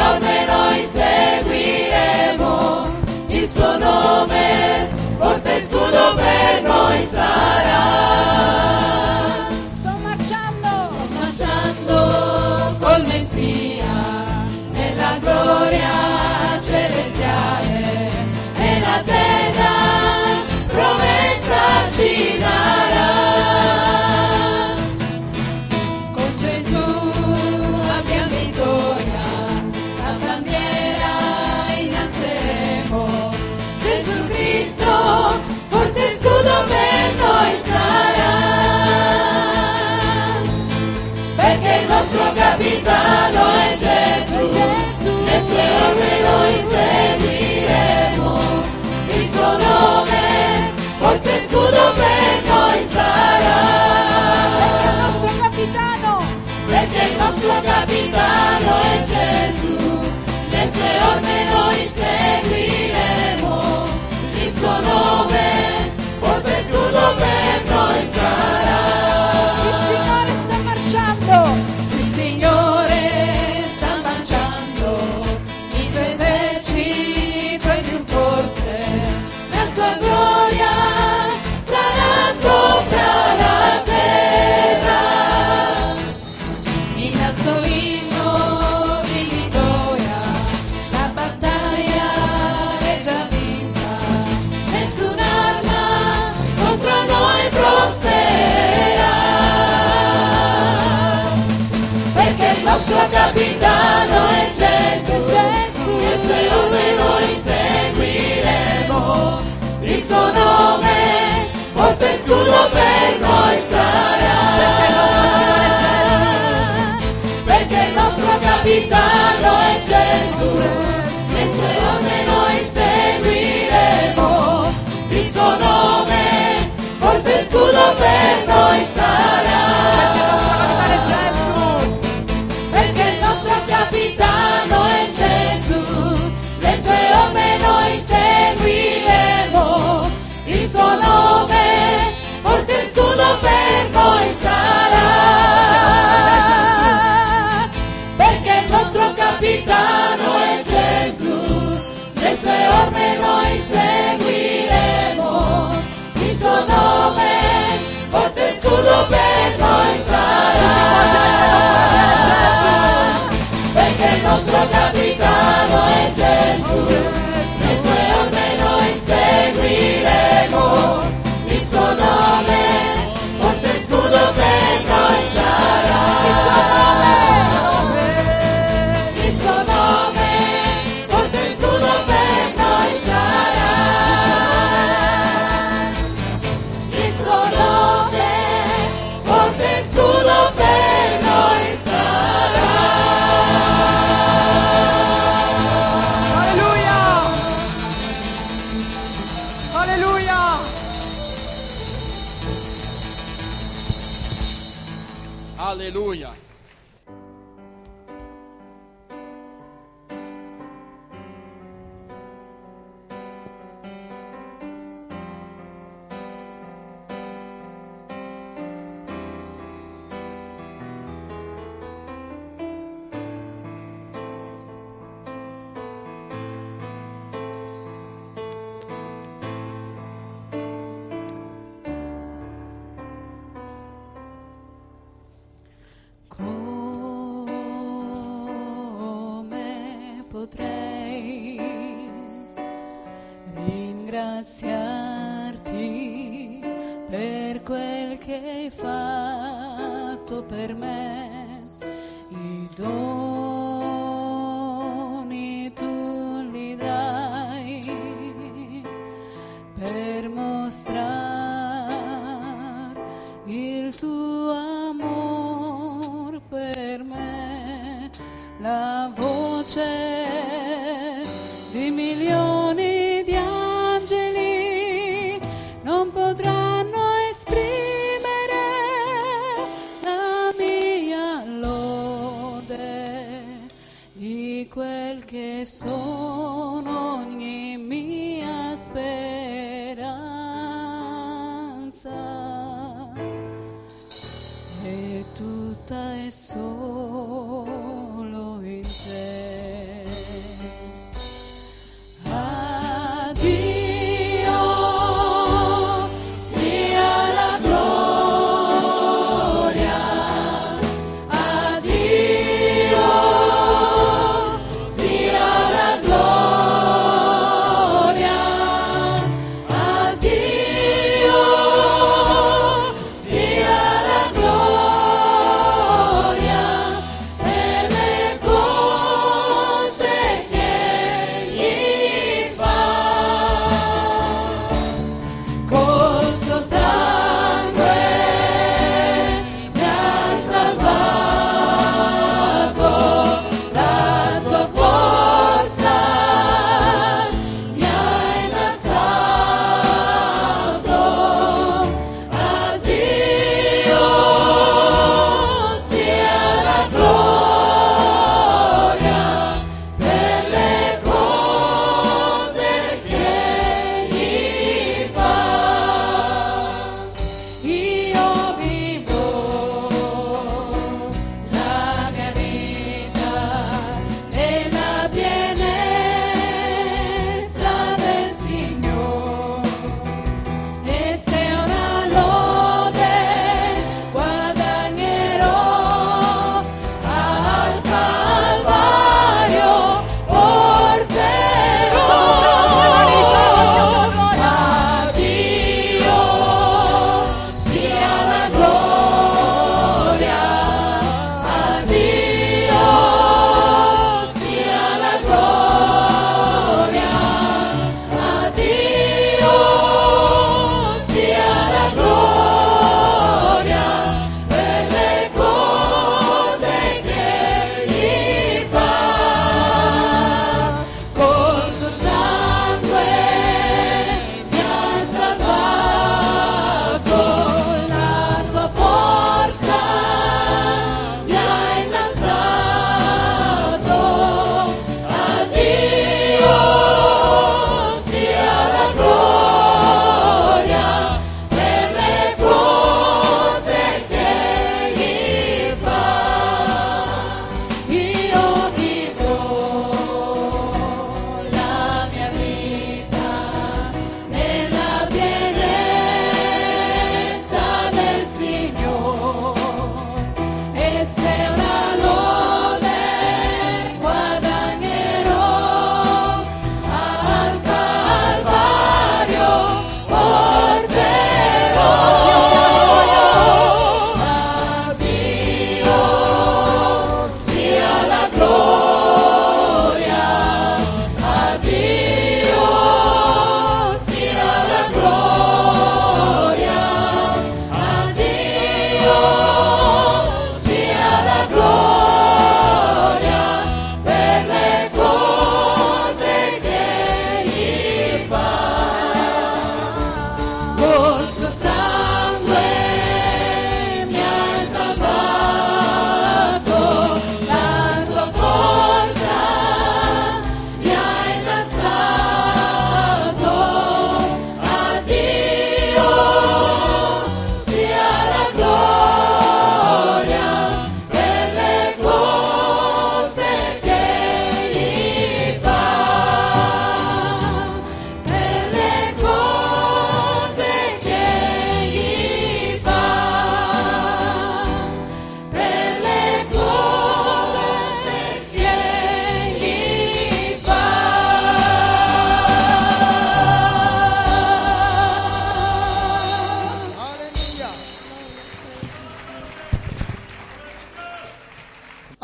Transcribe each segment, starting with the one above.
orme noi seguiremo, il suo nome forte scudo per noi sarà. Sto marciando Col Messia nella gloria celestiale, e la terra promessa ci darà. Con Gesù abbiamo vittoria, la bandiera innalzeremo. Gesù Cristo forte scudo per noi sarà, perché il nostro capitano è Gesù, le sue orme noi seguiremo, il suo nome forte scudo per noi sarà. Perché il nostro capitano è Gesù, le sue orme noi seguiremo, il suo nome forte scudo per noi sarà. Il Signore sta marciando, Il Signore sta marciando, il suo esercito è più forte, la sua gloria sarà sopra la terra. Innalzo l'inno di vittoria, la battaglia è già vinta, nessun'arma contro noi prospererà, perché il nostro capitano è Gesù, le sue orme noi seguiremo, il suo nome forte scudo per noi sarà. Perché il nostro capitano è Gesù, le sue orme noi seguiremo, il suo nome forte scudo per noi sarà. Perché il nostro capitano è Gesù, le sue orme noi seguiremo, il suo nome forte scudo per noi sarà. Perché il nostro capitano è Gesù, le sue orme noi seguiremo, il suo nome forte scudo per noi sarà. Perché il nostro capitano è Gesù, le sue orme noi seguiremo, il suo nome forte scudo per noi sarà. Il suo nome forte scudo per noi sarà. Il suo nome forte scudo per noi sarà. alleluia, alleluia. Alleluia. Come potrei ringraziarti per quel che hai fatto per me, i doni tu li dai per mostrare il tuo amor per me, la voce di milioni di angeli non potranno esprimere la mia lode di quel che sono, ogni mia speranza è tutta e solo in te.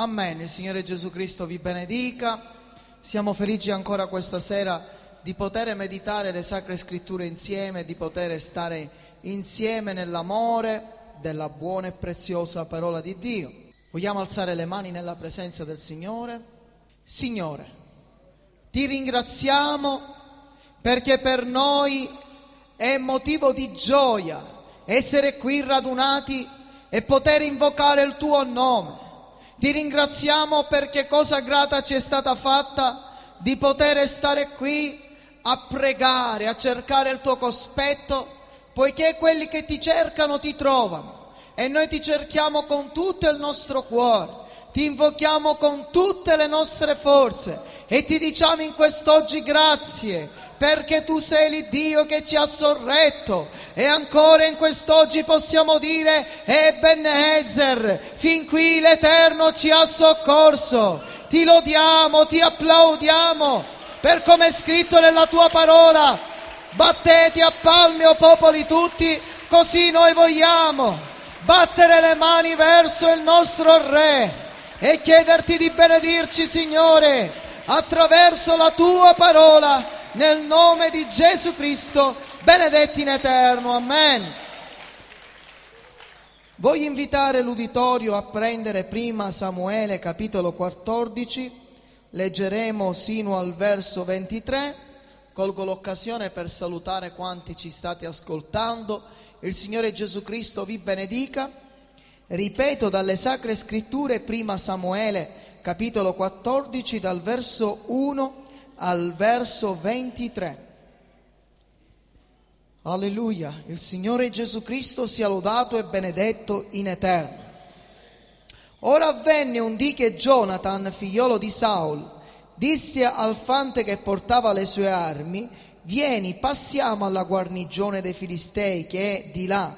Amen. Il Signore Gesù Cristo vi benedica. Siamo felici ancora questa sera di poter meditare le Sacre Scritture insieme, di poter stare insieme nell'amore della buona e preziosa parola di Dio. Vogliamo alzare le mani nella presenza del Signore? Signore, ti ringraziamo perché per noi è motivo di gioia essere qui radunati e poter invocare il tuo nome. Ti ringraziamo perché cosa grata ci è stata fatta di poter stare qui a pregare, a cercare il tuo cospetto, poiché quelli che ti cercano ti trovano e noi ti cerchiamo con tutto il nostro cuore, ti invochiamo con tutte le nostre forze e ti diciamo in quest'oggi grazie perché tu sei l'Iddio che ci ha sorretto e ancora in quest'oggi possiamo dire Ebenezer, fin qui l'Eterno ci ha soccorso. Ti lodiamo, ti applaudiamo per come è scritto nella tua parola. Battete a palme, o popoli tutti, così noi vogliamo battere le mani verso il nostro Re e chiederti di benedirci, Signore, attraverso la tua parola, nel nome di Gesù Cristo, benedetti in eterno. Amen. Voglio invitare l'uditorio a prendere prima Samuele capitolo 14, leggeremo sino al verso 23. Colgo l'occasione per salutare quanti ci state ascoltando. Il Signore Gesù Cristo vi benedica. Ripeto dalle Sacre Scritture, prima Samuele, capitolo 14, dal verso 1 al verso 23. Alleluia, il Signore Gesù Cristo sia lodato e benedetto in eterno. Ora avvenne un dì che Jonathan, figliolo di Saul, disse al fante che portava le sue armi: vieni, passiamo alla guarnigione dei Filistei che è di là.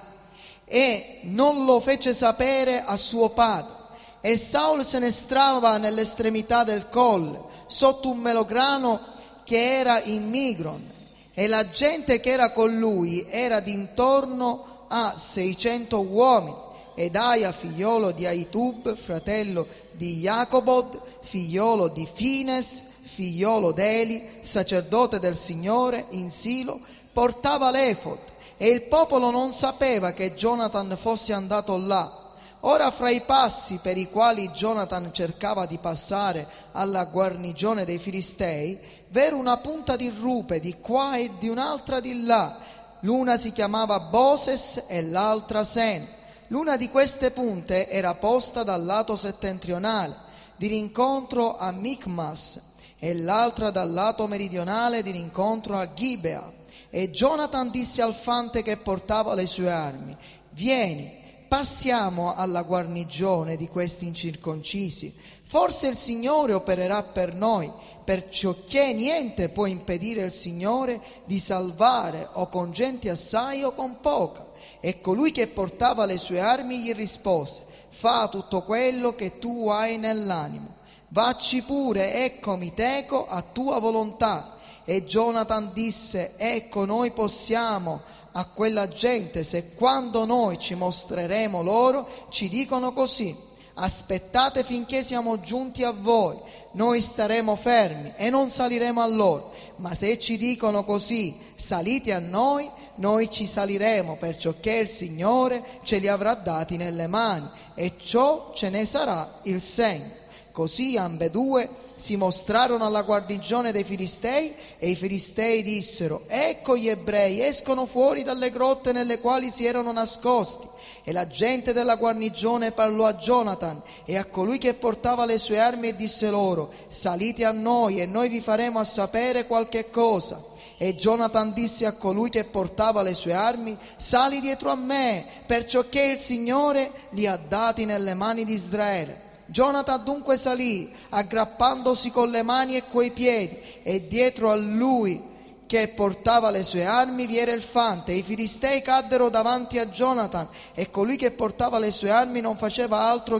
E non lo fece sapere a suo padre. E Saul se ne stava nell'estremità del colle, sotto un melograno che era in Migron, e la gente che era con lui era d'intorno a 600 uomini. Ed Aia, figliolo di Ahitub, fratello di Jacobod, figliolo di Fines, figliolo d'Eli, sacerdote del Signore in Silo, portava l'efod. E il popolo non sapeva che Jonathan fosse andato là. Ora fra i passi per i quali Jonathan cercava di passare alla guarnigione dei Filistei, v'era una punta di rupe di qua e di un'altra di là. L'una si chiamava Boses e l'altra Sen. L'una di queste punte era posta dal lato settentrionale, di rincontro a Micmas, e l'altra dal lato meridionale, di rincontro a Gibea. E Jonathan disse al fante che portava le sue armi: vieni, passiamo alla guarnigione di questi incirconcisi. Forse il Signore opererà per noi, perciò che niente può impedire il Signore di salvare, o con gente assai o con poca. E colui che portava le sue armi gli rispose: fa tutto quello che tu hai nell'animo, vacci pure, eccomi teco a tua volontà. E Jonathan disse: ecco, noi possiamo a quella gente se quando noi ci mostreremo loro ci dicono così: aspettate finché siamo giunti a voi, noi staremo fermi e non saliremo a loro. Ma se ci dicono così: salite a noi, noi ci saliremo, perciò che il Signore ce li avrà dati nelle mani, e ciò ce ne sarà il segno. Così ambedue si mostrarono alla guarnigione dei Filistei, e i Filistei dissero: ecco, gli ebrei escono fuori dalle grotte nelle quali si erano nascosti. E la gente della guarnigione parlò a Jonathan e a colui che portava le sue armi e disse loro: salite a noi e noi vi faremo a sapere qualche cosa. E Jonathan disse a colui che portava le sue armi: sali dietro a me, perciò che il Signore li ha dati nelle mani di Israele. Jonathan dunque salì, aggrappandosi con le mani e coi piedi, e dietro a lui che portava le sue armi vi era il fante. I Filistei caddero davanti a Jonathan, e colui che portava le sue armi non faceva altro che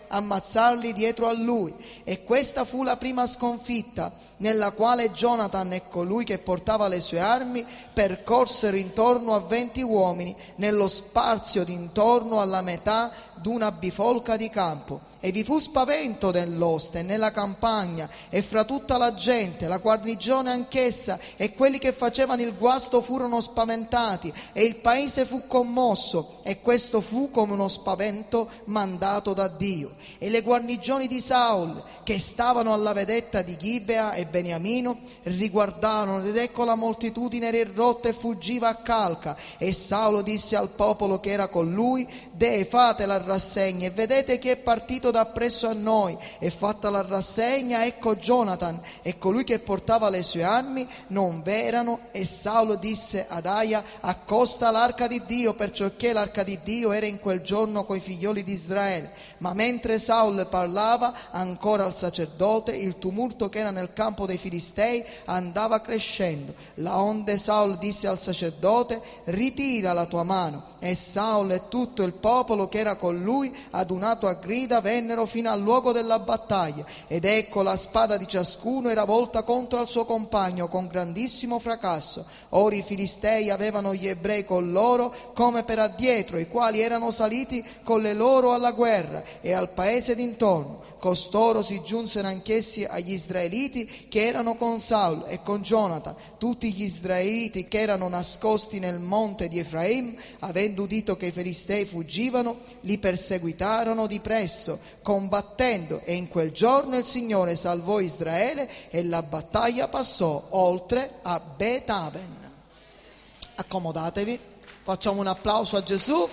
ammazzarli dietro a lui. E questa fu la prima sconfitta, nella quale Jonathan e colui che portava le sue armi percorsero intorno a 20 uomini nello spazio d'intorno alla metà d'una bifolca di campo. E vi fu spavento nell'oste e nella campagna e fra tutta la gente, la guarnigione anch'essa e quelli che facevano il guasto furono spaventati e il paese fu commosso, e questo fu come uno spavento mandato da Dio. E le guarnigioni di Saul, che stavano alla vedetta di Gibea e Beniamino, riguardarono ed ecco la moltitudine era rotta e fuggiva a calca. E Saulo disse al popolo che era con lui: Deh, fate la rassegna e vedete chi è partito da presso a noi. E fatta la rassegna, ecco Jonathan e colui che portava le sue armi non v'erano. E Saulo disse ad Aia: accosta l'arca di Dio, perciò che l'arca di Dio era in quel giorno coi figlioli di Israele. Ma mentre Saul parlava ancora al sacerdote, il tumulto che era nel campo dei Filistei andava crescendo. Laonde Saul disse al sacerdote: ritira la tua mano. E Saul e tutto il popolo che era con lui, adunato a grida, vennero fino al luogo della battaglia. Ed ecco la spada di ciascuno era volta contro il suo compagno con grandissimo fracasso. Ora i Filistei avevano gli ebrei con loro come per addietro, i quali erano saliti con le loro alla guerra e al paese d'intorno. Costoro si giunsero anch'essi agli israeliti che erano con Saul e con Jonathan. Tutti gli israeliti che erano nascosti nel monte di Efraim, avendo udito che i Filistei fuggivano, li perseguitarono di presso, combattendo, e in quel giorno il Signore salvò Israele e la battaglia passò oltre a Bet-Aven. Accomodatevi, facciamo un applauso a Gesù.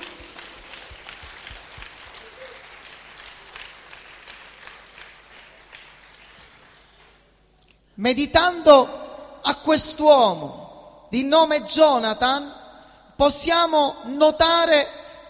Meditando a quest'uomo di nome Jonathan, possiamo notare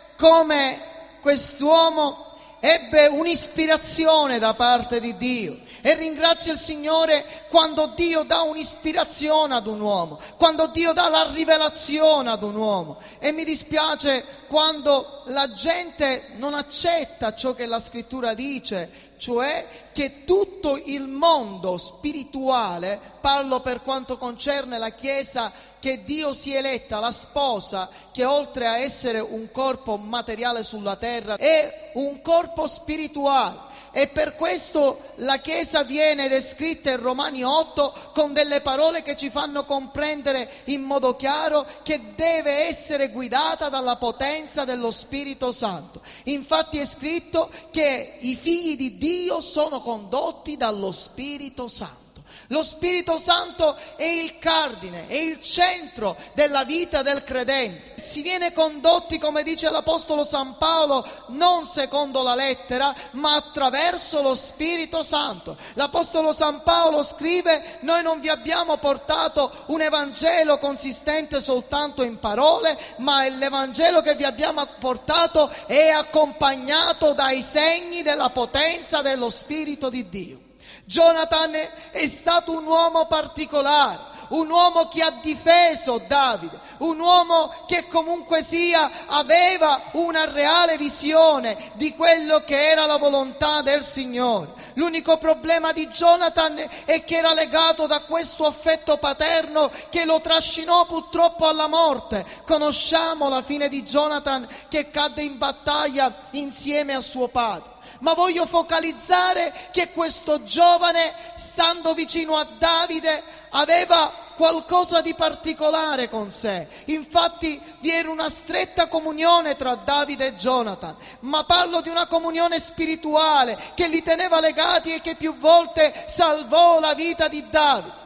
come quest'uomo ebbe un'ispirazione da parte di Dio. E ringrazio il Signore quando Dio dà un'ispirazione ad un uomo, quando Dio dà la rivelazione ad un uomo. E mi dispiace quando la gente non accetta ciò che la Scrittura dice, cioè che tutto il mondo spirituale, parlo per quanto concerne la Chiesa che Dio si eletta, la sposa, che oltre a essere un corpo materiale sulla terra è un corpo spirituale. E per questo la Chiesa viene descritta in Romani 8 con delle parole che ci fanno comprendere in modo chiaro che deve essere guidata dalla potenza dello Spirito Santo. Infatti è scritto che i figli di Dio sono condotti dallo Spirito Santo. Lo Spirito Santo è il cardine, è il centro della vita del credente. Si viene condotti, come dice l'Apostolo San Paolo, non secondo la lettera, ma attraverso lo Spirito Santo. L'Apostolo San Paolo scrive: noi non vi abbiamo portato un Evangelo consistente soltanto in parole, ma l'Evangelo che vi abbiamo portato è accompagnato dai segni della potenza dello Spirito di Dio. Jonathan è stato un uomo particolare, un uomo che ha difeso Davide, un uomo che comunque sia aveva una reale visione di quello che era la volontà del Signore. L'unico problema di Jonathan è che era legato da questo affetto paterno che lo trascinò purtroppo alla morte. Conosciamo la fine di Jonathan, che cadde in battaglia insieme a suo padre. Ma voglio focalizzare che questo giovane, stando vicino a Davide, aveva qualcosa di particolare con sé. Infatti vi era una stretta comunione tra Davide e Jonathan, ma parlo di una comunione spirituale che li teneva legati e che più volte salvò la vita di Davide.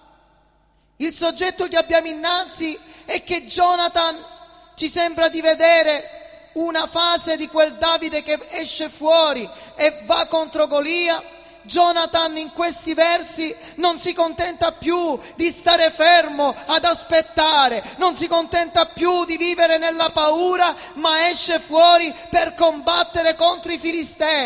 Il soggetto che abbiamo innanzi è che Jonathan ci sembra di vedere una fase di quel Davide che esce fuori e va contro Golia. Jonathan in questi versi non si contenta più di stare fermo ad aspettare, non si contenta più di vivere nella paura, ma esce fuori per combattere contro i Filistei.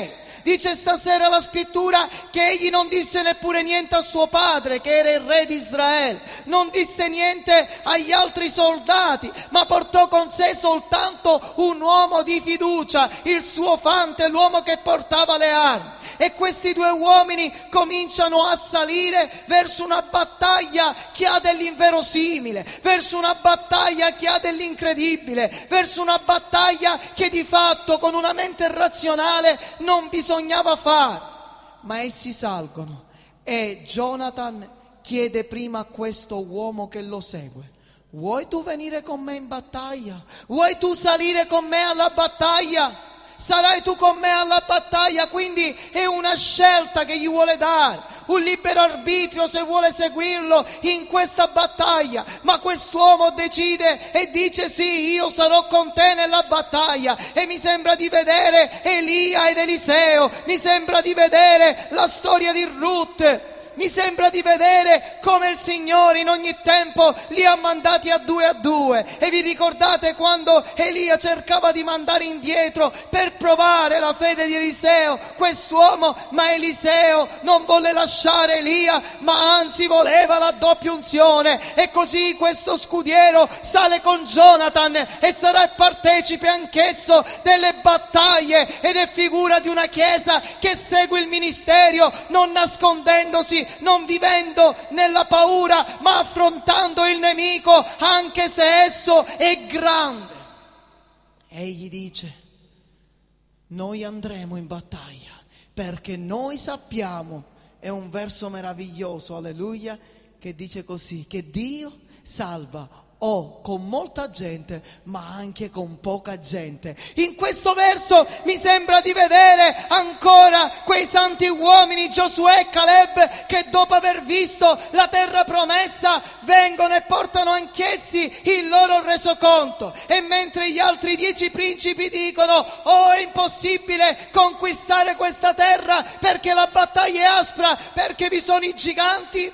Dice stasera la scrittura che egli non disse neppure niente a suo padre, che era il re di Israele, non disse niente agli altri soldati, ma portò con sé soltanto un uomo di fiducia, il suo fante, l'uomo che portava le armi. E questi due uomini cominciano a salire verso una battaglia che ha dell'inverosimile, verso una battaglia che ha dell'incredibile, verso una battaglia che di fatto con una mente razionale non bisognava fare. Ma essi salgono e Jonathan chiede prima a questo uomo che lo segue: vuoi tu venire con me in battaglia? Vuoi tu salire con me alla battaglia? Sarai tu con me alla battaglia? Quindi è una scelta che gli vuole dare, un libero arbitrio se vuole seguirlo in questa battaglia. Ma quest'uomo decide e dice: sì, io sarò con te nella battaglia. E mi sembra di vedere Elia ed Eliseo, mi sembra di vedere la storia di Ruth, mi sembra di vedere come il Signore in ogni tempo li ha mandati a due. E vi ricordate quando Elia cercava di mandare indietro per provare la fede di Eliseo quest'uomo, ma Eliseo non volle lasciare Elia, ma anzi voleva la doppia unzione. E così questo scudiero sale con Jonathan e sarà partecipe anch'esso delle battaglie, ed è figura di una chiesa che segue il ministero non nascondendosi, non vivendo nella paura, ma affrontando il nemico anche se esso è grande. Egli dice: noi andremo in battaglia perché noi sappiamo, è un verso meraviglioso, alleluia, che dice così, che Dio salva con molta gente, ma anche con poca gente. In questo verso mi sembra di vedere ancora quei santi uomini, Giosuè e Caleb, che dopo aver visto la terra promessa vengono e portano anch'essi il loro resoconto. E mentre gli altri 10 principi dicono: oh, è impossibile conquistare questa terra perché la battaglia è aspra, perché vi sono i giganti,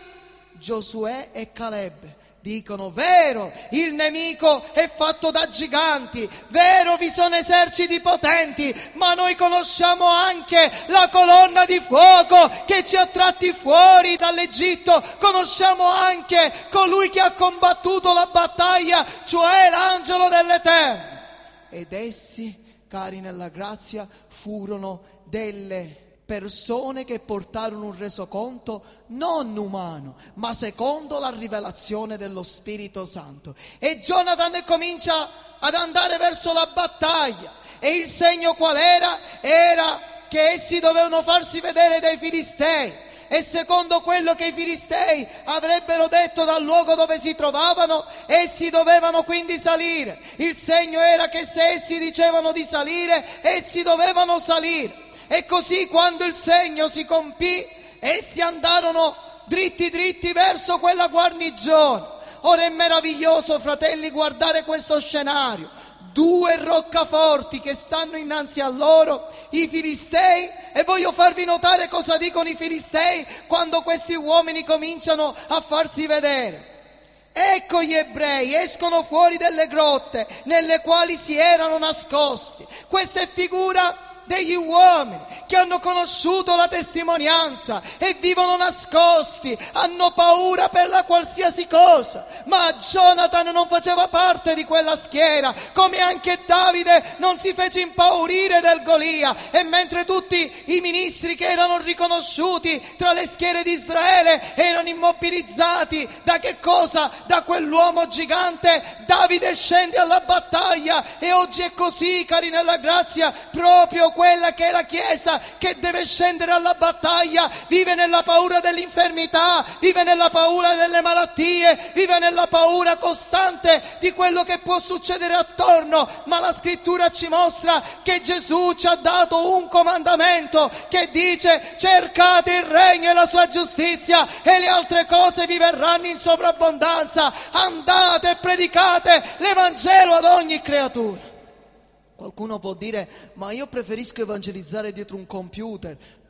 Giosuè e Caleb dicono: vero, il nemico è fatto da giganti, vero, vi sono eserciti potenti, ma noi conosciamo anche la colonna di fuoco che ci ha tratti fuori dall'Egitto, conosciamo anche colui che ha combattuto la battaglia, cioè l'angelo dell'Eterno. Ed essi, cari nella grazia, furono delle persone che portarono un resoconto non umano, ma secondo la rivelazione dello Spirito Santo. E Jonathan comincia ad andare verso la battaglia, e il segno qual era? Era che essi dovevano farsi vedere dai Filistei, e secondo quello che i Filistei avrebbero detto dal luogo dove si trovavano, essi dovevano quindi salire. Il segno era che se essi dicevano di salire, essi dovevano salire. E così quando il segno si compì, essi andarono dritti verso quella guarnigione. Ora è meraviglioso, fratelli, guardare questo scenario. 2 roccaforti che stanno innanzi a loro, i Filistei, e voglio farvi notare cosa dicono i Filistei quando questi uomini cominciano a farsi vedere. Ecco gli ebrei escono fuori delle grotte nelle quali si erano nascosti. Questa è figura degli uomini che hanno conosciuto la testimonianza e vivono nascosti, hanno paura per la qualsiasi cosa. Ma Jonathan non faceva parte di quella schiera, come anche Davide non si fece impaurire del Golia. E mentre tutti i ministri che erano riconosciuti tra le schiere di Israele erano immobilizzati da che cosa? Da quell'uomo gigante, Davide scende alla battaglia. E oggi è così, cari nella grazia, proprio quella che è la Chiesa che deve scendere alla battaglia, vive nella paura dell'infermità, vive nella paura delle malattie, vive nella paura costante di quello che può succedere attorno. Ma la scrittura ci mostra che Gesù ci ha dato un comandamento che dice: cercate il regno e la sua giustizia e le altre cose vi verranno in sovrabbondanza. Andate e predicate l'Evangelo ad ogni creatura. Qualcuno può dire: ma io preferisco evangelizzare dietro un computer. Tu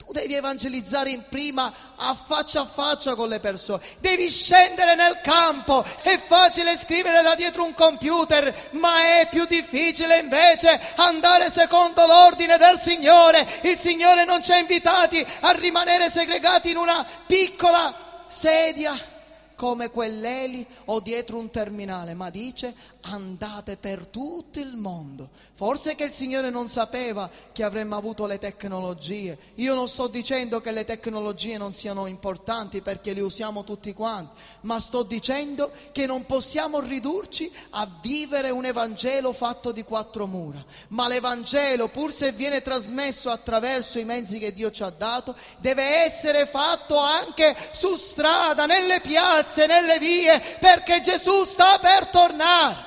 Tu devi evangelizzare in prima a faccia con le persone. Devi scendere nel campo. È facile scrivere da dietro un computer, ma è più difficile invece andare secondo l'ordine del Signore. Il Signore non ci ha invitati a rimanere segregati in una piccola sedia come quell'Eli o dietro un terminale, ma dice: andate per tutto il mondo. Forse che il Signore non sapeva che avremmo avuto le tecnologie. Io non sto dicendo che le tecnologie non siano importanti, perché le usiamo tutti quanti, ma sto dicendo che non possiamo ridurci a vivere un Evangelo fatto di quattro mura. Ma l'Evangelo, pur se viene trasmesso attraverso i mezzi che Dio ci ha dato, deve essere fatto anche su strada, nelle piazze, nelle vie, perché Gesù sta per tornare.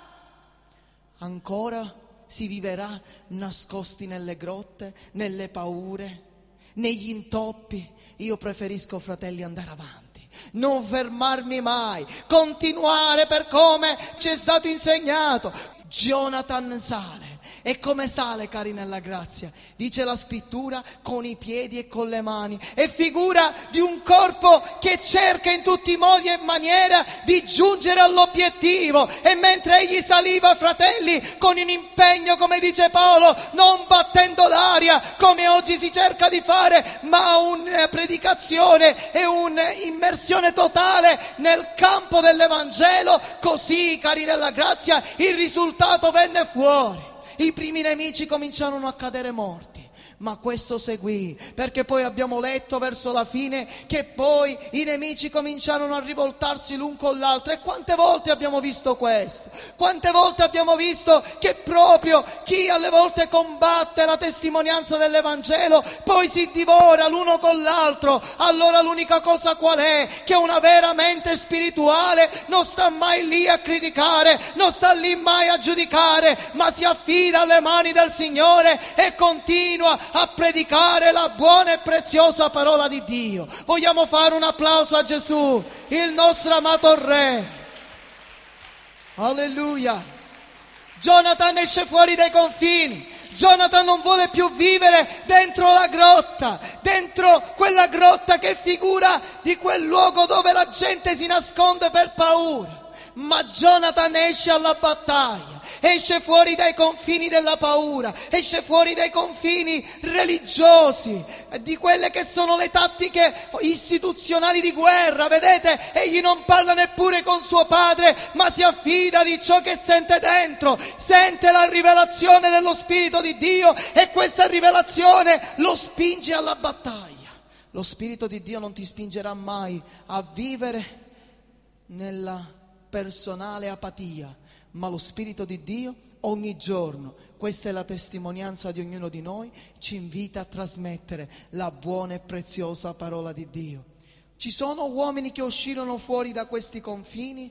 Ancora si viverà nascosti nelle grotte, nelle paure, negli intoppi. Io preferisco, fratelli, andare avanti, non fermarmi mai, continuare per come ci è stato insegnato. Jonathan sale. E come sale, cari nella grazia? Dice la scrittura: con i piedi e con le mani. È figura di un corpo che cerca in tutti i modi e maniera di giungere all'obiettivo. E mentre egli saliva, fratelli, con un impegno, come dice Paolo, non battendo l'aria come oggi si cerca di fare, ma una predicazione e un'immersione totale nel campo dell'Evangelo, così, cari nella grazia, il risultato venne fuori. I primi nemici cominciarono a cadere morti, ma questo seguì, perché poi abbiamo letto verso la fine che poi i nemici cominciarono a rivoltarsi l'un con l'altro. E quante volte abbiamo visto questo? Quante volte abbiamo visto che proprio chi alle volte combatte la testimonianza dell'Evangelo poi si divora l'uno con l'altro. Allora l'unica cosa qual è? Che una vera mente spirituale non sta mai lì a criticare, non sta lì mai a giudicare, ma si affida alle mani del Signore e continua a predicare la buona e preziosa parola di Dio. Vogliamo fare un applauso a Gesù, il nostro amato Re. Alleluia. Jonathan esce fuori dai confini. Jonathan non vuole più vivere dentro la grotta, dentro quella grotta che è figura di quel luogo dove la gente si nasconde per paura. Ma Jonathan esce alla battaglia, esce fuori dai confini della paura, esce fuori dai confini religiosi, di quelle che sono le tattiche istituzionali di guerra. Vedete, egli non parla neppure con suo padre, ma si affida di ciò che sente dentro, sente la rivelazione dello Spirito di Dio e questa rivelazione lo spinge alla battaglia. Lo Spirito di Dio non ti spingerà mai a vivere nella personale apatia, ma lo Spirito di Dio ogni giorno, questa è la testimonianza di ognuno di noi, ci invita a trasmettere la buona e preziosa parola di Dio. Ci sono uomini che uscirono fuori da questi confini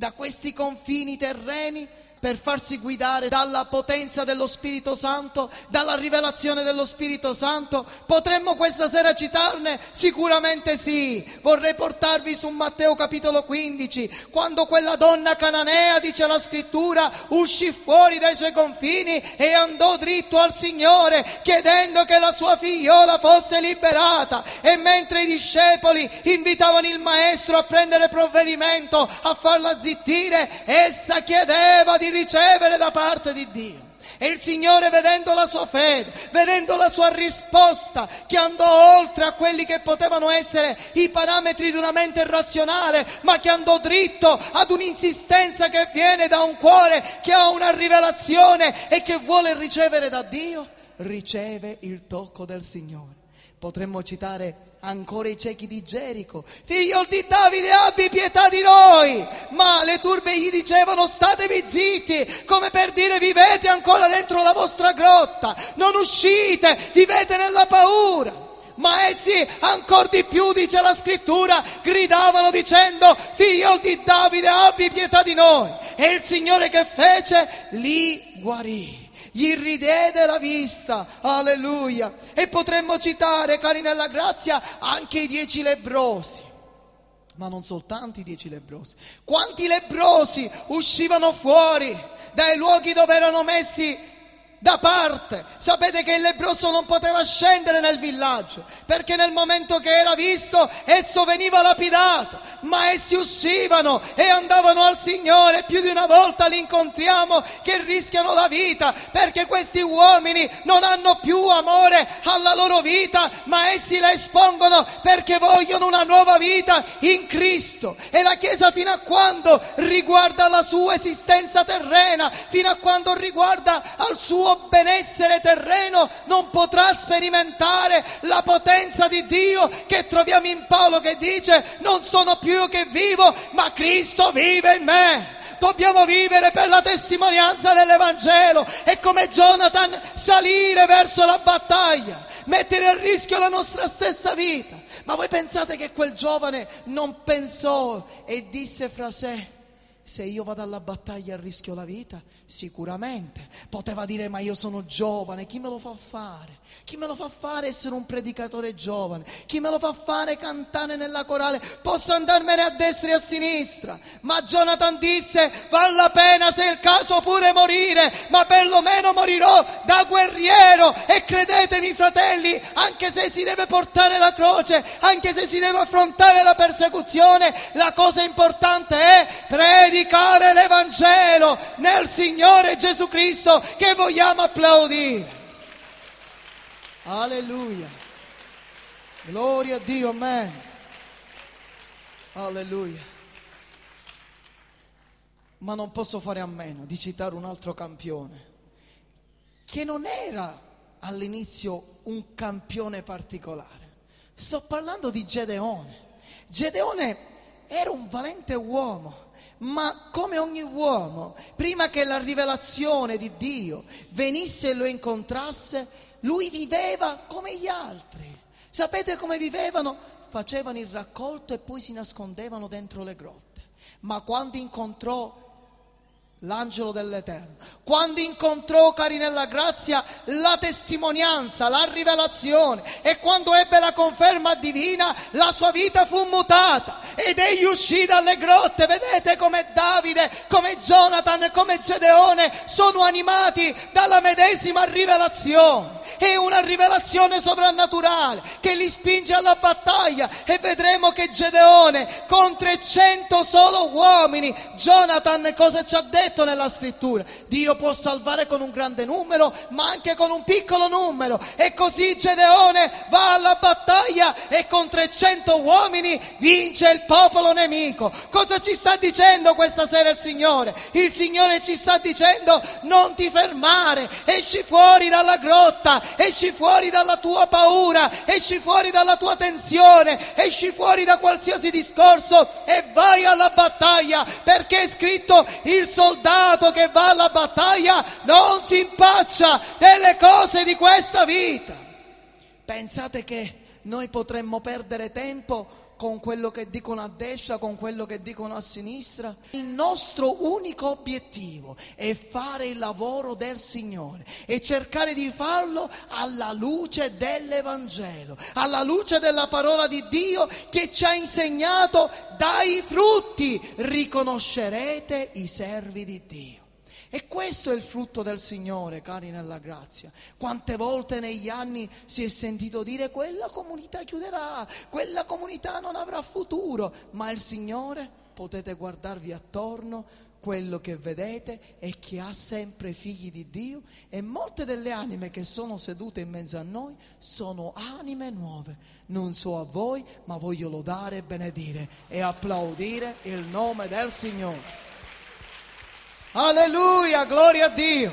terreni, per farsi guidare dalla potenza dello Spirito Santo, dalla rivelazione dello Spirito Santo. Potremmo questa sera citarne? Sicuramente sì. Vorrei portarvi su Matteo capitolo 15, quando quella donna cananea, dice la scrittura, uscì fuori dai suoi confini e andò dritto al Signore, chiedendo che la sua figliola fosse liberata. E mentre i discepoli invitavano il maestro a prendere provvedimento, a farla zittire, essa chiedeva di ricevere da parte di Dio. E il Signore, vedendo la sua fede, vedendo la sua risposta, che andò oltre a quelli che potevano essere i parametri di una mente razionale, ma che andò dritto ad un'insistenza che viene da un cuore che ha una rivelazione e che vuole ricevere da Dio, riceve il tocco del Signore. Potremmo citare ancora i ciechi di Gerico: figlio di Davide, abbi pietà di noi. Ma le turbe gli dicevano: statevi zitti, come per dire: vivete ancora dentro la vostra grotta, non uscite, vivete nella paura. Ma essi ancor di più, dice la scrittura, gridavano dicendo: figlio di Davide, abbi pietà di noi. E il Signore che fece? Li guarì, gli ridiede la vista. Alleluia. E potremmo citare, cari nella grazia, anche i 10 lebbrosi. Ma non soltanto i 10 lebbrosi. Quanti lebbrosi uscivano fuori dai luoghi dove erano messi da parte. Sapete che il lebbroso non poteva scendere nel villaggio, perché nel momento che era visto esso veniva lapidato, ma essi uscivano e andavano al Signore. Più di una volta li incontriamo che rischiano la vita, perché questi uomini non hanno più amore alla loro vita, ma essi la espongono perché vogliono una nuova vita in Cristo. E la Chiesa, fino a quando riguarda la sua esistenza terrena, fino a quando riguarda al suo benessere terreno, non potrà sperimentare la potenza di Dio, che troviamo in Paolo che dice: non sono più io che vivo, ma Cristo vive in me. Dobbiamo vivere per la testimonianza dell'Evangelo e come Jonathan salire verso la battaglia, mettere a rischio la nostra stessa vita. Ma voi pensate che quel giovane non pensò e disse fra sé: se io vado alla battaglia rischio la vita? Sicuramente. Poteva dire: ma io sono giovane, chi me lo fa fare? Chi me lo fa fare essere un predicatore giovane? Chi me lo fa fare cantare nella corale? Posso andarmene a destra e a sinistra. Ma Jonathan disse: vale la pena, se è il caso, pure morire, ma perlomeno morirò da guerriero. E credetemi, fratelli, anche se si deve portare la croce, anche se si deve affrontare la persecuzione, la cosa importante è predicare l'Evangelo nel Signore Gesù Cristo, che vogliamo applaudire. Alleluia. Gloria a Dio, amen. Alleluia. Ma non posso fare a meno di citare un altro campione, che non era all'inizio un campione particolare. Sto parlando di Gedeone. Gedeone era un valente uomo, ma come ogni uomo, prima che la rivelazione di Dio venisse e lo incontrasse, lui viveva come gli altri. Sapete come vivevano? Facevano il raccolto e poi si nascondevano dentro le grotte. Ma quando incontrò l'angelo dell'Eterno, quando incontrò, cari nella grazia, la testimonianza, la rivelazione, e quando ebbe la conferma divina, la sua vita fu mutata ed egli uscì dalle grotte. Vedete come Davide, come Jonathan, come Gedeone sono animati dalla medesima rivelazione. È una rivelazione sovrannaturale che li spinge alla battaglia, e vedremo che Gedeone con 300 solo uomini, Jonathan cosa ci ha detto nella scrittura? Dio può salvare con un grande numero, ma anche con un piccolo numero. E così Gedeone va alla battaglia e con 300 uomini vince il popolo nemico. Cosa ci sta dicendo questa sera il Signore? Il Signore ci sta dicendo: non ti fermare, esci fuori dalla grotta, esci fuori dalla tua paura, esci fuori dalla tua tensione, esci fuori da qualsiasi discorso e vai alla battaglia, perché è scritto: il soldato che va alla battaglia non si impaccia delle cose di questa vita. Pensate che noi potremmo perdere tempo con quello che dicono a destra, con quello che dicono a sinistra? Il nostro unico obiettivo è fare il lavoro del Signore e cercare di farlo alla luce dell'Evangelo, alla luce della parola di Dio, che ci ha insegnato: dai frutti riconoscerete i servi di Dio. E questo è il frutto del Signore, cari nella grazia. Quante volte negli anni si è sentito dire: quella comunità chiuderà, quella comunità non avrà futuro. Ma il Signore, potete guardarvi attorno, quello che vedete è che ha sempre figli di Dio, e molte delle anime che sono sedute in mezzo a noi sono anime nuove. Non so a voi, ma voglio lodare, benedire e applaudire il nome del Signore. Alleluia, gloria a Dio.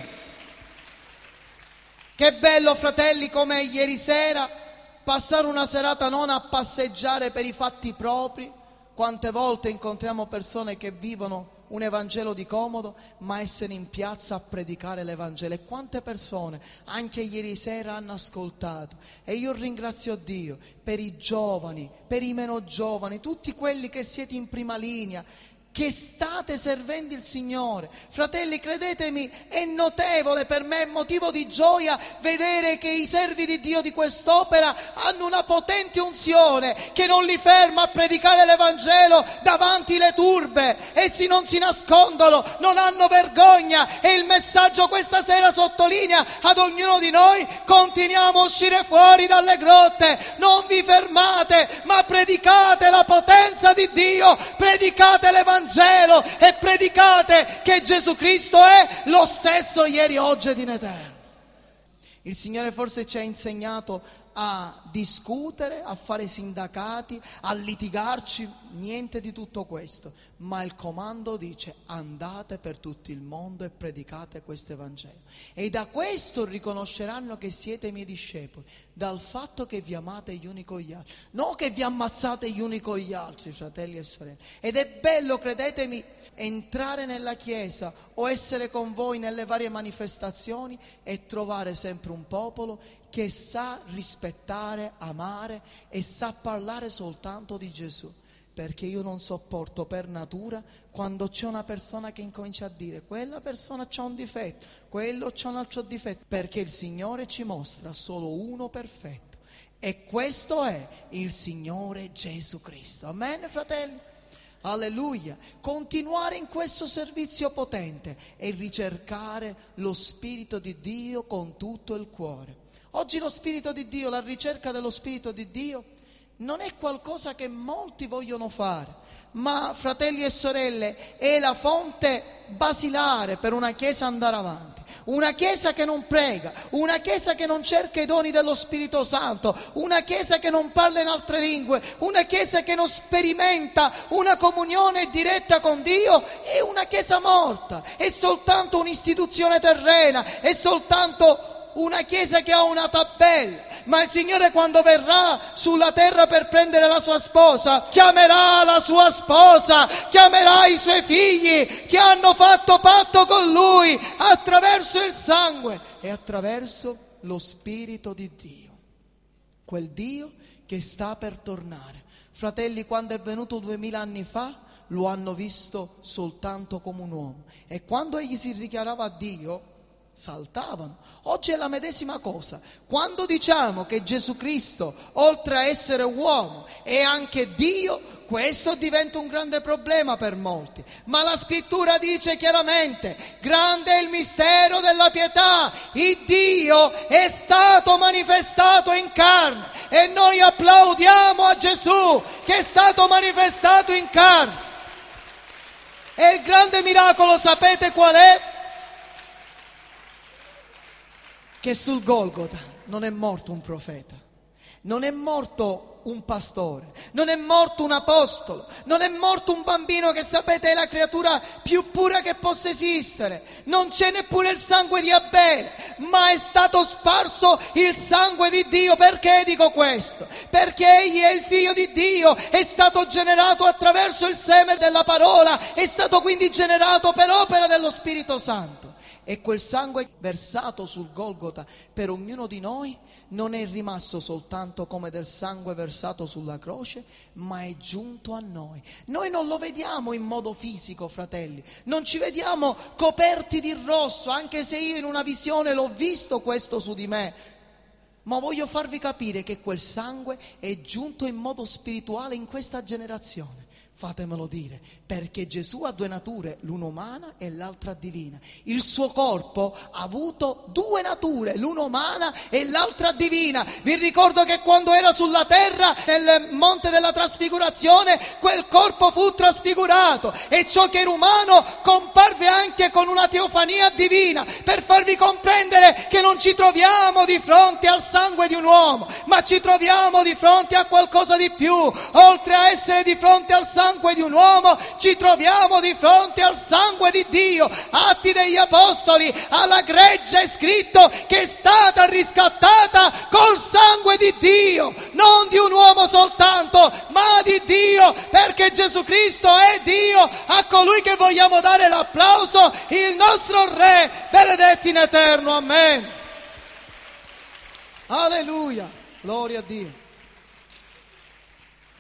Che bello, fratelli, come ieri sera passare una serata non a passeggiare per i fatti propri. Quante volte incontriamo persone che vivono un Evangelo di comodo, ma essere in piazza a predicare l'Evangelo. E quante persone anche ieri sera hanno ascoltato. E io ringrazio Dio per i giovani, per i meno giovani, tutti quelli che siete in prima linea. che state servendo il Signore. Fratelli, credetemi, è notevole per me, è motivo di gioia vedere che i servi di Dio di quest'opera hanno una potente unzione che non li ferma a predicare l'Evangelo davanti le turbe. Essi non si nascondono, non hanno vergogna, e il messaggio questa sera sottolinea ad ognuno di noi: continuiamo a uscire fuori dalle grotte, non vi fermate, ma predicate la potenza di Dio, predicate l'Evangelo e predicate che Gesù Cristo è lo stesso ieri, oggi ed in eterno. Il Signore forse ci ha insegnato a discutere, a fare sindacati, a litigarci, niente di tutto questo, ma il comando dice: andate per tutto il mondo e predicate questo Evangelo, e da questo riconosceranno che siete i miei discepoli, dal fatto che vi amate gli uni con gli altri, non che vi ammazzate gli uni con gli altri, fratelli e sorelle. Ed è bello, credetemi, entrare nella chiesa o essere con voi nelle varie manifestazioni e trovare sempre un popolo che sa rispettare, amare e sa parlare soltanto di Gesù. Perché io non sopporto per natura quando c'è una persona che incomincia a dire: quella persona c'ha un difetto, quello c'ha un altro difetto, perché il Signore ci mostra solo uno perfetto, e questo è il Signore Gesù Cristo. Amen, fratelli? Alleluia. Continuare in questo servizio potente e ricercare lo Spirito di Dio con tutto il cuore. Oggi lo Spirito di Dio, la ricerca dello Spirito di Dio non è qualcosa che molti vogliono fare, ma, fratelli e sorelle, è la fonte basilare per una chiesa andare avanti. Una chiesa che non prega, una chiesa che non cerca i doni dello Spirito Santo, una chiesa che non parla in altre lingue, una chiesa che non sperimenta una comunione diretta con Dio, è una chiesa morta, è soltanto un'istituzione terrena, è soltanto una chiesa che ha una tabella. Ma il Signore, quando verrà sulla terra per prendere la sua sposa, chiamerà la sua sposa, chiamerà i suoi figli che hanno fatto patto con Lui attraverso il sangue e attraverso lo Spirito di Dio, quel Dio che sta per tornare. Fratelli, quando è venuto 2000 anni fa lo hanno visto soltanto come un uomo, e quando egli si dichiarava Dio saltavano. Oggi è la medesima cosa. Quando diciamo che Gesù Cristo, oltre a essere uomo, è anche Dio, questo diventa un grande problema per molti. Ma la Scrittura dice chiaramente: grande è il mistero della pietà, il Dio è stato manifestato in carne, e noi applaudiamo a Gesù che è stato manifestato in carne. E il grande miracolo, sapete qual è? Che sul Golgota non è morto un profeta, non è morto un pastore, non è morto un apostolo, non è morto un bambino, che sapete è la creatura più pura che possa esistere, non c'è neppure il sangue di Abele, ma è stato sparso il sangue di Dio. Perché dico questo? Perché egli è il figlio di Dio, è stato generato attraverso il seme della parola, è stato quindi generato per opera dello Spirito Santo. E quel sangue versato sul Golgota per ognuno di noi non è rimasto soltanto come del sangue versato sulla croce, ma è giunto a noi. Noi non lo vediamo in modo fisico, fratelli, non ci vediamo coperti di rosso, anche se io in una visione l'ho visto questo su di me. Ma voglio farvi capire che quel sangue è giunto in modo spirituale in questa generazione. Fatemelo dire, perché Gesù ha due nature, l'una umana e l'altra divina. Il suo corpo ha avuto due nature, l'una umana e l'altra divina. Vi ricordo che quando era sulla terra, nel monte della trasfigurazione, quel corpo fu trasfigurato, e ciò che era umano comparve anche con una teofania divina, per farvi comprendere che non ci troviamo di fronte al sangue di un uomo, ma ci troviamo di fronte a qualcosa di più. Oltre a essere di fronte al sangue di un uomo, ci troviamo di fronte al sangue di Dio. Atti degli Apostoli, alla gregge è scritto che è stata riscattata col sangue di Dio, non di un uomo soltanto, ma di Dio, perché Gesù Cristo è Dio. A colui che vogliamo dare l'applauso, il nostro Re, benedetto in eterno. Amen. Alleluia, gloria a Dio.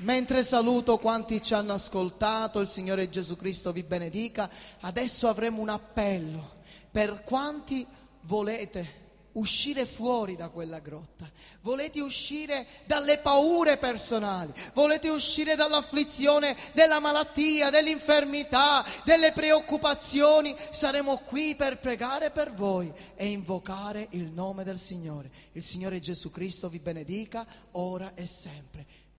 Mentre saluto quanti ci hanno ascoltato, il Signore Gesù Cristo vi benedica. Adesso avremo un appello per quanti volete uscire fuori da quella grotta, volete uscire dalle paure personali, volete uscire dall'afflizione della malattia, dell'infermità, delle preoccupazioni. Saremo qui per pregare per voi e invocare il nome del Signore. Il Signore Gesù Cristo vi benedica ora e sempre.